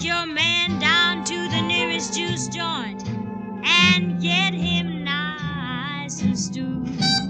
your man down to the nearest juice joint and get him nice and stewed.